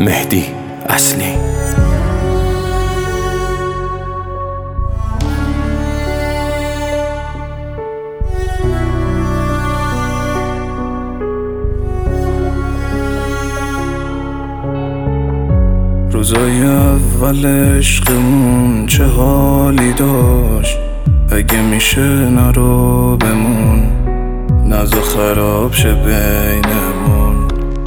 مهدی اصلی. روزای اول عشقمون چه حالی داشت، اگه میشه نرو بمون، نزا خراب شه بینمون.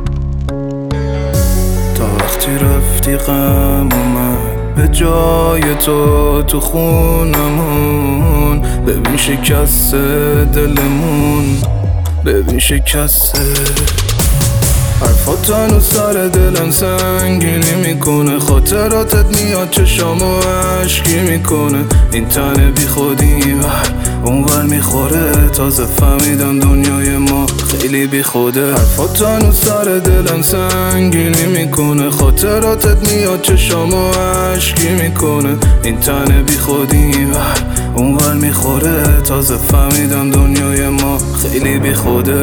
تا وقتی رفتی غم اومد به جای تو خونمون. ببین شکست دلمون، ببین شکسته. حرفات هنوز سر دلم سنگینی میکنه، خاطراتت میاد چشامو عشقی میکنه. این تن بی خودی اونور میخوره، تازه فهمیدم دنیای ما خیلی بی خوده. حرفات هنوز سر دلم سنگینی میکنه، خاطراتت میاد چشامو عشقی میکنه. این تن بی خودی اونور میخوره، تازه فهمیدم دنیای ما خیلی بی خوده.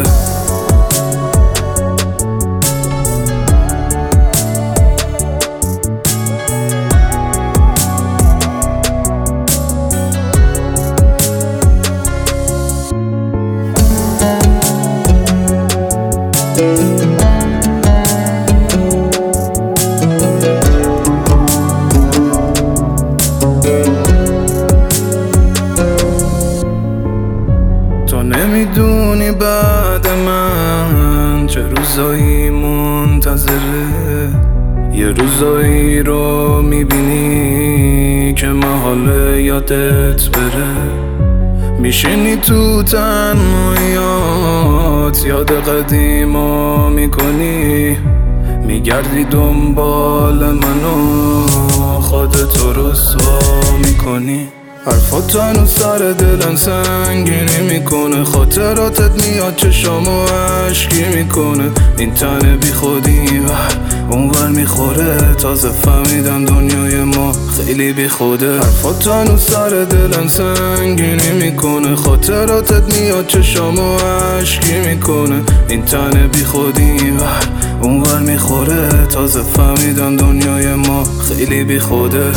تو نمیدونی بعد من چه روزایی منتظره، یه روزایی رو میبینی که محاله یادت بره. میشینی تو تنهاییات، یاد قدیما میکنی، میگردی دنبال منو، خودتو رسوا میکنی. حرفات هنوز سر دلم سنگینی میکنه، خاطراتت میاد چشامو عشقی میکنه. این تن بی خودی اونور میخوره، تازه فهمیدم دنیای ما خیلی بی خوده. حرفات هنوز سر دلم سنگینی میکنه، خاطراتت میاد چشامو عشقی میکنه. این تن بی خودی اونور میخوره، تازه فهمیدم دنیای ما خیلی بی خوده.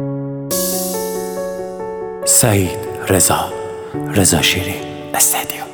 سعید رضا شیرین استدیو.